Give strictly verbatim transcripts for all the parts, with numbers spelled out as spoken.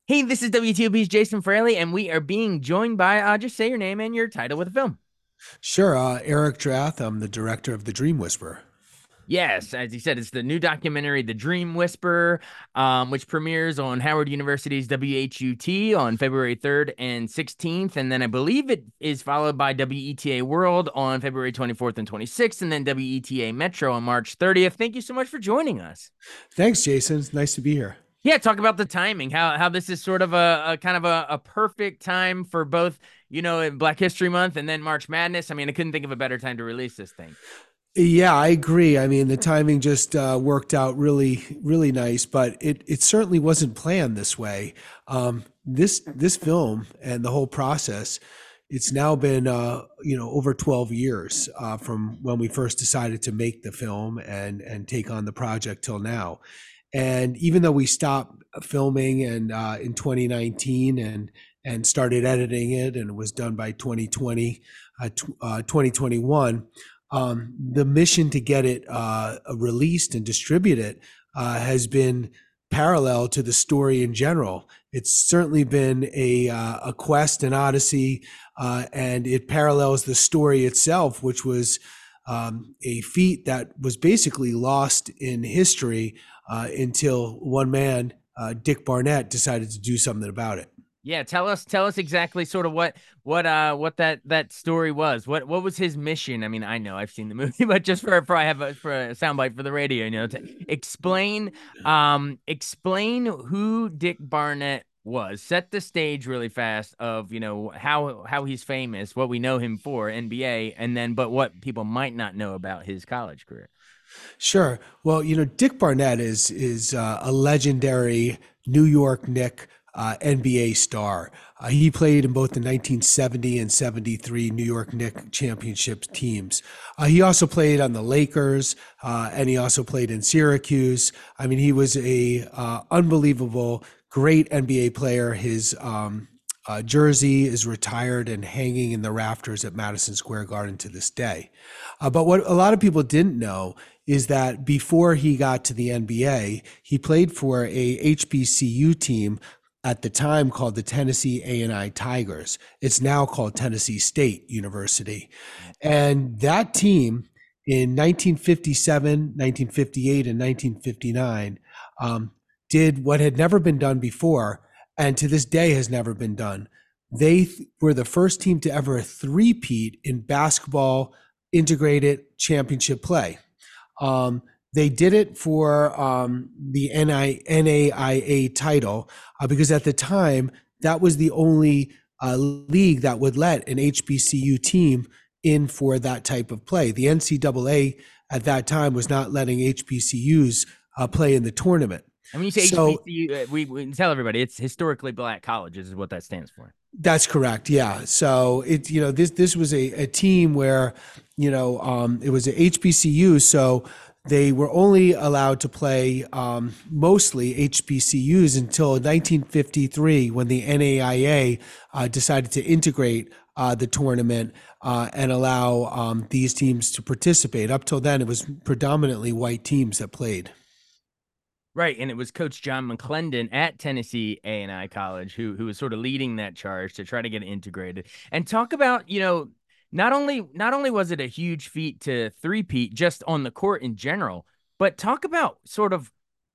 Hey, this is W T O P's Jason Fraley, and we are being joined by, uh, just say your name and your title with the film. Sure. Uh, Eric Drath. I'm the director of The Dream Whisperer. Yes, as you said, it's the new documentary, The Dream Whisperer, um, which premieres on Howard University's W H U T on February third and sixteenth. And then I believe it is followed by W E T A World on February twenty-fourth and twenty-sixth, and then W E T A Metro on March thirtieth. Thank you so much for joining us. Thanks, Jason. It's nice to be here. Yeah, talk about the timing. How how this is sort of a, a kind of a, a perfect time for both, you know, Black History Month and then March Madness. I mean, I couldn't think of a better time to release this thing. Yeah, I agree. I mean, the timing just uh, worked out really, really nice, but it it certainly wasn't planned this way. Um, this this film and the whole process, it's now been uh, you know over twelve years uh, from when we first decided to make the film and and take on the project till now. And even though we stopped filming and uh, in twenty nineteen and and started editing it, and it was done by twenty twenty, uh, tw- uh, twenty twenty-one, um, the mission to get it uh, released and distributed uh, has been parallel to the story in general. It's certainly been a uh, a quest, an odyssey, uh, and it parallels the story itself, which was um, a feat that was basically lost in history uh, until one man, uh, Dick Barnett, decided to do something about it. Yeah, tell us tell us exactly sort of what what uh what that that story was. What what was his mission? I mean, I know I've seen the movie, but just for for I have a for a soundbite for the radio, you know, to explain um explain who Dick Barnett was. Set the stage really fast of, you know, how how he's famous, what we know him for, N B A, and then but what people might not know about his college career. Sure. Well, you know, Dick Barnett is is uh, a legendary New York Knick uh, N B A star. Uh, he played in both the nineteen seventy and seventy-three New York Knick championship teams. Uh, he also played on the Lakers, uh, and he also played in Syracuse. I mean, he was a uh, unbelievable, great N B A player. His um, uh, jersey is retired and hanging in the rafters at Madison Square Garden to this day. Uh, but what a lot of people didn't know is that before he got to the N B A, he played for a H B C U team at the time called the Tennessee A and I Tigers. It's now called Tennessee State University. And that team in nineteen fifty-seven, nineteen fifty-eight, and nineteen fifty-nine um, did what had never been done before, and to this day has never been done. They th- were the first team to ever three-peat in basketball integrated championship play. Um, they did it for um, the N I N A I A title uh, because at the time that was the only uh, league that would let an H B C U team in for that type of play. The N C double A at that time was not letting H B C Us uh, play in the tournament. And when you say So H B C U, uh, we, we tell everybody it's historically black colleges is what that stands for. that's correct. Yeah. So it, you know, this this was a, a team where, you know, um, it was a H B C U, so they were only allowed to play um, mostly H B C Us until nineteen fifty-three, when the N A I A uh, decided to integrate uh, the tournament uh, and allow um, these teams to participate. Up till then, it was predominantly white teams that played. Right, and it was Coach John McClendon at Tennessee A and I College who who was sort of leading that charge to try to get it integrated. And talk about, you know, not only not only was it a huge feat to three-peat just on the court in general, but talk about sort of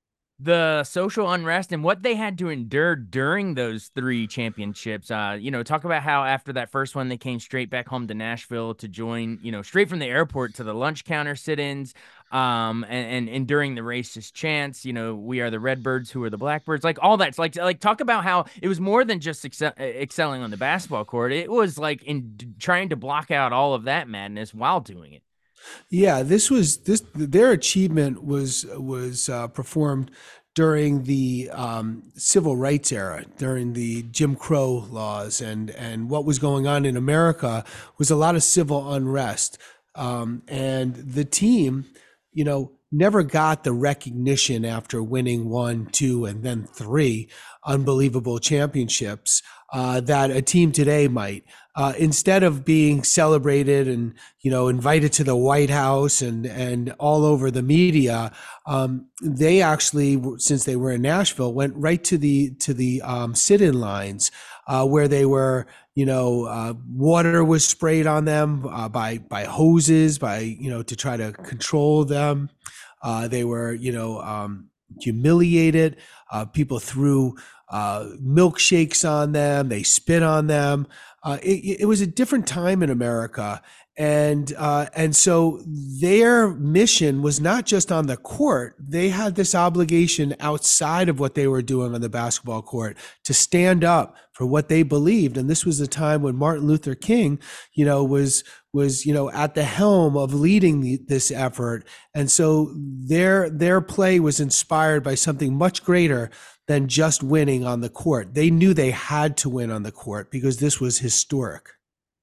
the social unrest and what they had to endure during those three championships. Uh, you know, talk about how after that first one, they came straight back home to Nashville to join, you know, straight from the airport to the lunch counter sit-ins. Um, and, and, and during the racist chants, you know, we are the Redbirds, who are the Blackbirds, like all that's like, like talk about how it was more than just excel, excelling on the basketball court. It was like in trying to block out all of that madness while doing it. Yeah, this was this their achievement was was uh, performed during the um, civil rights era, during the Jim Crow laws, and and what was going on in America was a lot of civil unrest, um, and the team, you know, never got the recognition after winning one, two, and then three unbelievable championships uh, that a team today might. Uh, instead of being celebrated and, you know, invited to the White House and and all over the media, um, they actually, since they were in Nashville, went right to the to the um, sit-in lines uh, where they were, you know, uh, water was sprayed on them uh, by by hoses, by, you know, to try to control them. Uh, they were, you know, um, humiliated. Uh, people threw uh, milkshakes on them. They spit on them. Uh, it, it was a different time in America, and uh, and so their mission was not just on the court. They had this obligation outside of what they were doing on the basketball court to stand up for what they believed. And this was a time when Martin Luther King, you know, was was you know at the helm of leading the, this effort. And so their their play was inspired by something much greater than just winning on the court. They knew they had to win on the court because this was historic.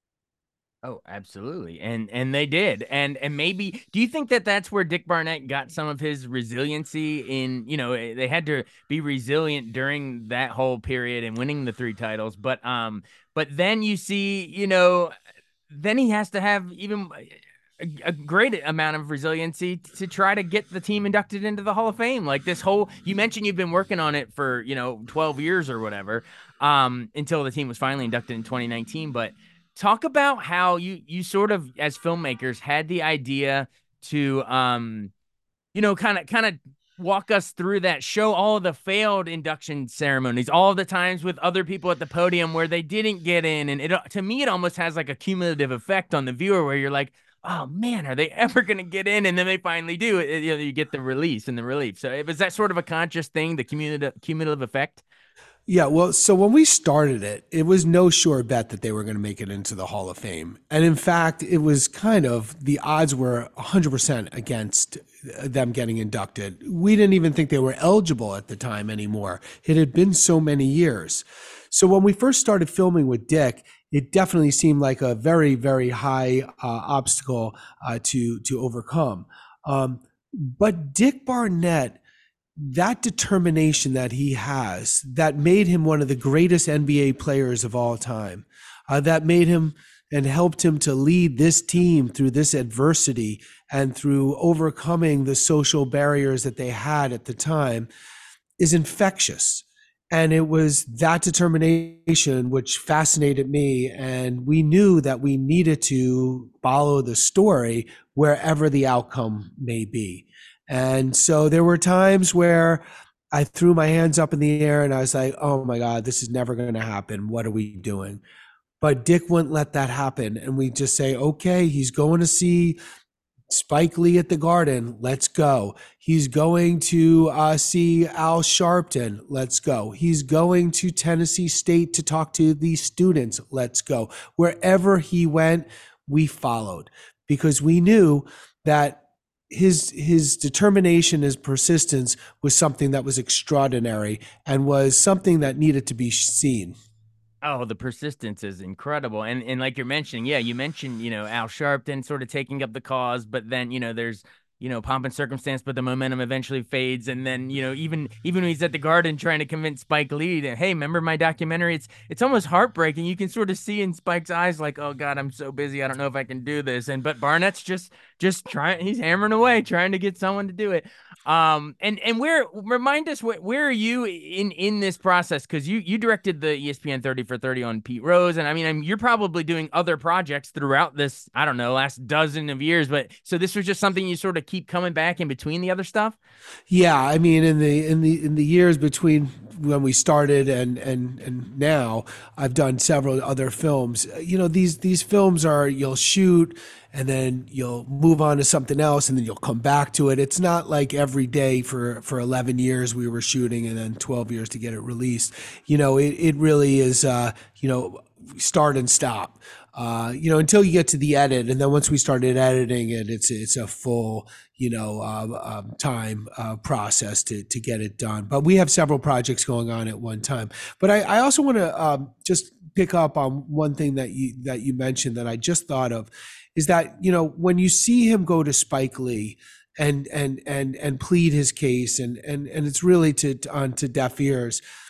Oh, absolutely. And and they did. And and maybe do you think that that's where Dick Barnett got some of his resiliency in, you know, eh, they had to be resilient during that whole period and winning the three titles, but um but then you see, you know, then he has to have even a, a great amount of resiliency to try to get the team inducted into the Hall of Fame. Like this whole, you mentioned you've been working on it for, you know, twelve years or whatever, um, until the team was finally inducted in twenty nineteen. But talk about how you, you sort of, as filmmakers, had the idea to, um, you know, kind of, kind of walk us through that, show all of the failed induction ceremonies, all the times with other people at the podium where they didn't get in. And it, to me, it almost has like a cumulative effect on the viewer where you're like, oh man, are they ever going to get in? And then they finally do it. You know, you get the release and the relief. So it was that sort of a conscious thing, the cumulative, cumulative effect. Yeah, well, so when we started it, it was no sure bet that they were going to make it into the Hall of Fame. And in fact, it was kind of, the odds were one hundred percent against them getting inducted. We didn't even think they were eligible at the time anymore. It had been so many years. So when we first started filming with Dick, it definitely seemed like a very, very high uh, obstacle uh, to, to overcome. Um, but Dick Barnett, that determination that he has, that made him one of the greatest N B A players of all time, uh, that made him and helped him to lead this team through this adversity and through overcoming the social barriers that they had at the time, is infectious. And it was that determination which fascinated me. And we knew that we needed to follow the story wherever the outcome may be. And so there were times where I threw my hands up in the air and I was like, oh my God, this is never going to happen. What are we doing? But Dick wouldn't let that happen. And we just say, okay, he's going to see Spike Lee at the Garden. Let's go. He's going to uh, see Al Sharpton. Let's go. He's going to Tennessee State to talk to these students. Let's go. Wherever he went, we followed because we knew that his his determination, his persistence was something that was extraordinary and was something that needed to be seen. Oh, the persistence is incredible. And and like you're mentioning, yeah, you mentioned, you know, Al Sharpton sort of taking up the cause, but then, you know, there's, you know, pomp and circumstance, but the momentum eventually fades. And then, you know, even even when he's at the Garden trying to convince Spike Lee to, hey, remember my documentary? It's it's almost heartbreaking. You can sort of see in Spike's eyes, like, oh God, I'm so busy. I don't know if I can do this. And but Barnett's just just trying, he's hammering away, trying to get someone to do it. Um, and and where remind us where, where are you in in this process? Because you you directed the E S P N thirty for thirty on Pete Rose, and I mean, I mean you're probably doing other projects throughout this, I don't know, last dozen of years. But so this was just something you sort of keep coming back in between the other stuff. Yeah, I mean, in the in the in the years between when we started and and and now, I've done several other films. You know, these these films are, you'll shoot and then you'll move on to something else and then you'll come back to it. It's not like every day for for eleven years we were shooting and then twelve years to get it released. You know, it it really is uh, you know, start and stop. Uh, you know, until you get to the edit, and then once we started editing it, it's it's a full, you know, uh, um, time uh, process to to get it done. But we have several projects going on at one time. But I, I also want to um, just pick up on one thing that you that you mentioned that I just thought of, is that, you know, when you see him go to Spike Lee and and and and plead his case, and and and it's really to on to deaf ears.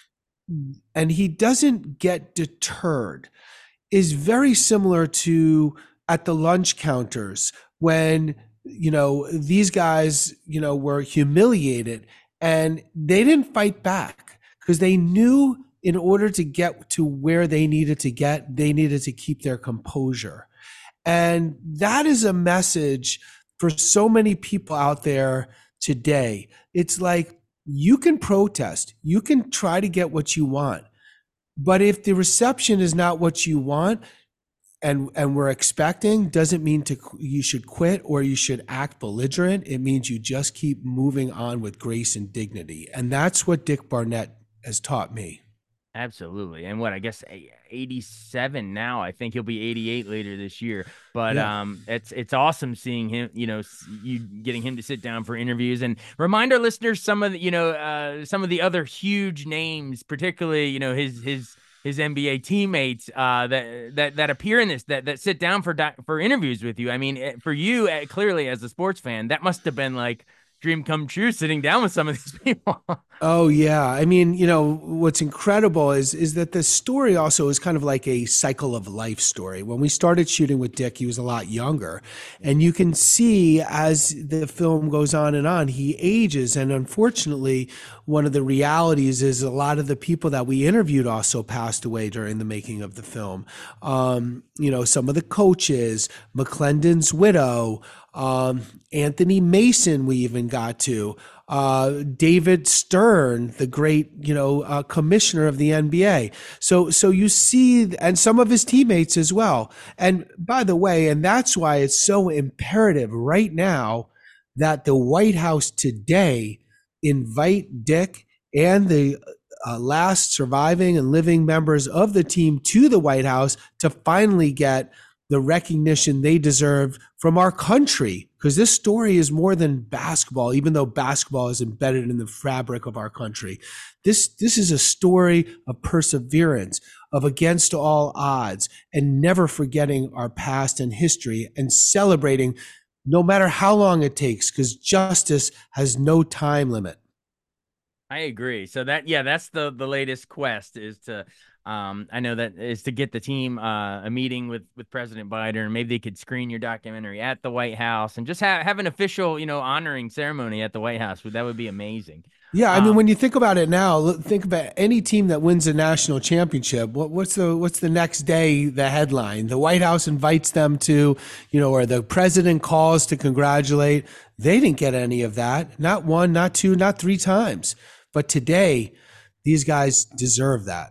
and he doesn't get deterred, is very similar to at the lunch counters when, you know, these guys, you know, were humiliated and they didn't fight back because they knew in order to get to where they needed to get, they needed to keep their composure. And that is a message for so many people out there today. It's like you can protest, you can try to get what you want. But if the reception is not what you want and and we're expecting, doesn't mean to you should quit or you should act belligerent. It means you just keep moving on with grace and dignity. And that's what Dick Barnett has taught me. Absolutely. And what, I guess eighty-seven now. I think he'll be eighty-eight later this year. But Yeah. um it's it's awesome seeing him, you know, you getting him to sit down for interviews, and remind our listeners some of the, you know, uh some of the other huge names, particularly, you know, his his his N B A teammates uh that that that appear in this, that that sit down for for interviews with you. I mean, for you, clearly as a sports fan, that must have been like dream come true sitting down with some of these people. Oh yeah. I mean, you know, what's incredible is is that the story also is kind of like a cycle of life story. When we started shooting with Dick, he was a lot younger. And you can see as the film goes on and on, he ages. And unfortunately, one of the realities is a lot of the people that we interviewed also passed away during the making of the film. Um, you know, some of the coaches, McClendon's widow, um, Anthony Mason, we even got to. Uh, David Stern, the great, you know, uh, commissioner of the N B A. So, so you see, and some of his teammates as well. And by the way, and that's why it's so imperative right now that the White House today invite Dick and the uh, last surviving and living members of the team to the White House to finally get the recognition they deserve from our country, because this story is more than basketball, even though basketball is embedded in the fabric of our country. This, this is a story of perseverance, of against all odds, and never forgetting our past and history and celebrating no matter how long it takes, because justice has no time limit. I agree. So that, yeah, that's the the latest quest, is to um I know that is to get the team uh a meeting with with President Biden, and maybe they could screen your documentary at the White House and just have have an official, you know, honoring ceremony at the White House. That would be amazing. Yeah, I mean, Um when you think about it now, think about any team that wins a national championship. What, what's the what's the next day? The headline: the White House invites them to, you know, or the president calls to congratulate. They didn't get any of that. Not one, not two, not three times. But today, these guys deserve that.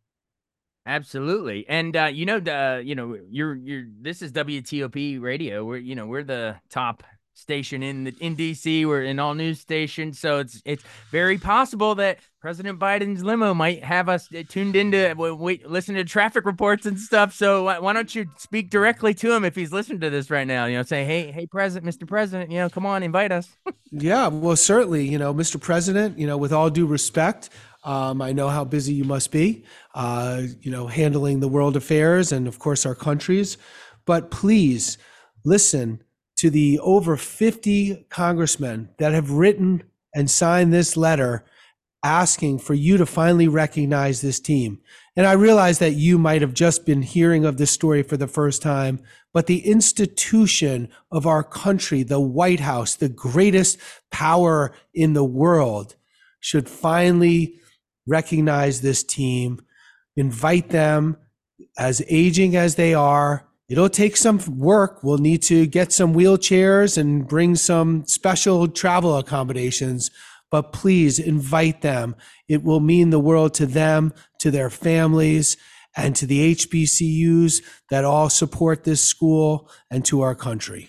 Absolutely. And uh, you know, uh, you know, you're you're this is W T O P radio. We're, you know, we're the top station in the in D C. We're in all news stations. So it's it's very possible that President Biden's limo might have us tuned into wait, listen to traffic reports and stuff. So why, why don't you speak directly to him if he's listening to this right now? You know, say, hey, hey, President, Mister President, you know, come on, invite us. Yeah, well, certainly, you know, Mister President, you know, with all due respect, um, I know how busy you must be, uh, you know, handling the world affairs and, of course, our countries. But please listen to the over fifty congressmen that have written and signed this letter asking for you to finally recognize this team. And I realize that you might have just been hearing of this story for the first time, but the institution of our country, the White House, the greatest power in the world, should finally recognize this team, invite them, as aging as they are. It'll take some work. We'll need to get some wheelchairs and bring some special travel accommodations, but please invite them. It will mean the world to them, to their families, and to the H B C Us that all support this school, and to our country.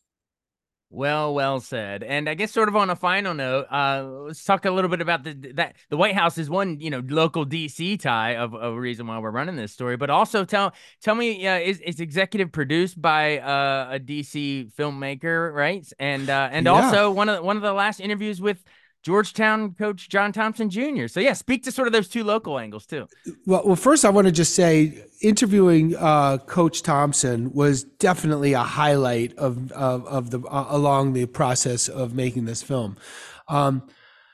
Well, well said. And I guess sort of on a final note, uh, let's talk a little bit about the that the White House is one, you know, local D C tie of, of a reason why we're running this story. But also tell tell me, uh, is is executive produced by uh, a D C filmmaker, right? And uh, and Yeah. also one of the, one of the last interviews with Georgetown coach John Thompson Junior So yeah, speak to sort of those two local angles too. Well, well, first I want to just say interviewing uh, Coach Thompson was definitely a highlight of of, of the uh, along the process of making this film. Um,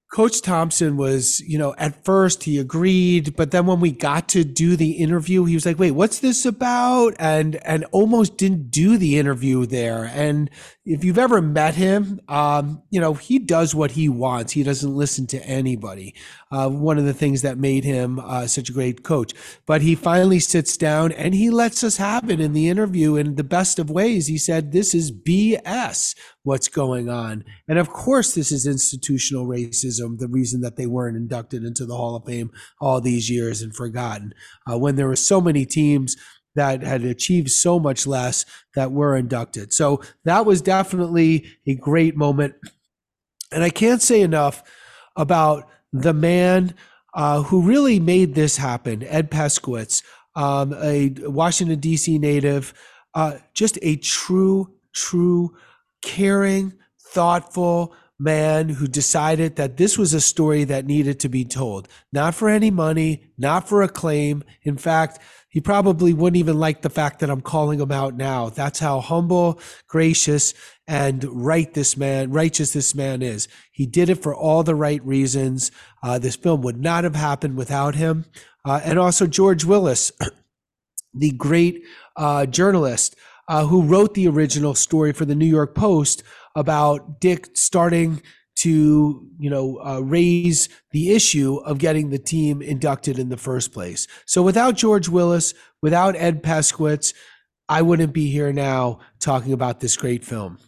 Coach Thompson was, you know, at first he agreed, but then when we got to do the interview, he was like, "Wait, what's this about?" and and almost didn't do the interview there. And if you've ever met him, um, you know, he does what he wants. He doesn't listen to anybody. Uh, one of the things that made him uh, such a great coach. But he finally sits down and he lets us have it in the interview in the best of ways. He said, "This is B S, what's going on." And of course, this is institutional racism, the reason that they weren't inducted into the Hall of Fame all these years and forgotten. Uh, when there were so many teams that had achieved so much less that were inducted. So that was definitely a great moment. And I can't say enough about the man uh, who really made this happen, Ed Peskowitz, um, a Washington, D C native, uh, just a true, true, caring, thoughtful man who decided that this was a story that needed to be told, not for any money, not for acclaim. In fact, he probably wouldn't even like the fact that I'm calling him out now. That's how humble, gracious, and right this man, righteous this man is. He did it for all the right reasons. Uh, this film would not have happened without him. Uh, and also George Willis, the great uh, journalist uh, who wrote the original story for the New York Post about Dick starting to, you know, uh, raise the issue of getting the team inducted in the first place. So without George Willis, without Ed Peskowitz, I wouldn't be here now talking about this great film.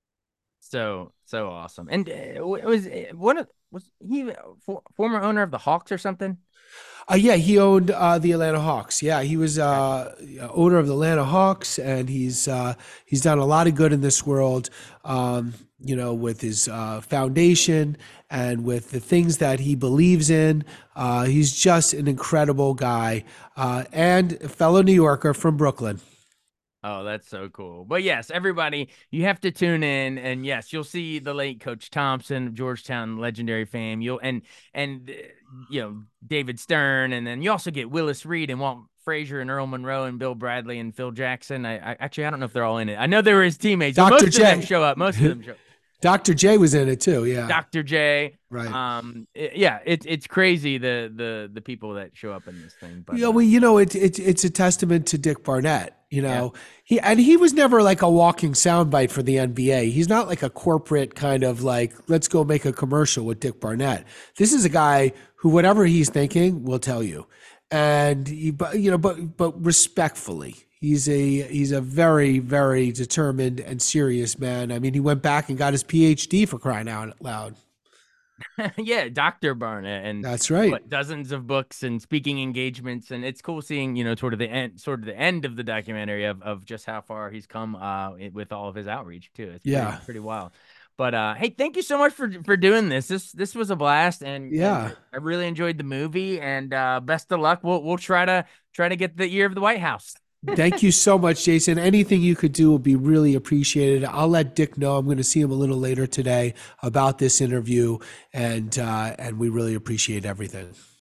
So so awesome. And uh, was one of was he for, former owner of the Hawks or something? Uh, yeah, he owned uh, the Atlanta Hawks. Yeah, he was uh, owner of the Atlanta Hawks, and he's uh, he's done a lot of good in this world. Um, you know, with his uh, foundation and with the things that he believes in. Uh, he's just an incredible guy uh, and a fellow New Yorker from Brooklyn. Oh, that's so cool. But yes, everybody, you have to tune in, and yes, you'll see the late Coach Thompson, Georgetown legendary fame. You'll and and uh, you know David Stern, and then you also get Willis Reed and Walt Frazier and Earl Monroe and Bill Bradley and Phil Jackson. I, I actually I don't know if they're all in it. I know they were his teammates. But most doctor of J. them show up. Most of them show up. doctor J was in it too. Yeah. doctor J. Right. Um. it- yeah. It's it's crazy the the the people that show up in this thing. But Yeah, uh, well, you know, it's it's it's a testament to Dick Barnett. You know, Yeah. he and he was never like a walking soundbite for the N B A. He's not like a corporate kind of like, let's go make a commercial with Dick Barnett. This is a guy who, whatever he's thinking, will tell you, and he, but you know, but but respectfully. He's a he's a very, very determined and serious man. I mean, he went back and got his P H D, for crying out loud. yeah, doctor Barnett, and That's right. what, dozens of books and speaking engagements, and it's cool seeing you know sort of the end, sort of the end of the documentary of of just how far he's come uh with all of his outreach too. It's pretty, Yeah. pretty wild. But uh, hey, thank you so much for for doing this. This this was a blast, and, Yeah. and I really enjoyed the movie. And uh, best of luck. We'll we'll try to try to get the year of the White House. Thank you so much, Jason. Anything you could do will be really appreciated. I'll let Dick know. I'm going to see him a little later today about this interview, and uh, and we really appreciate everything.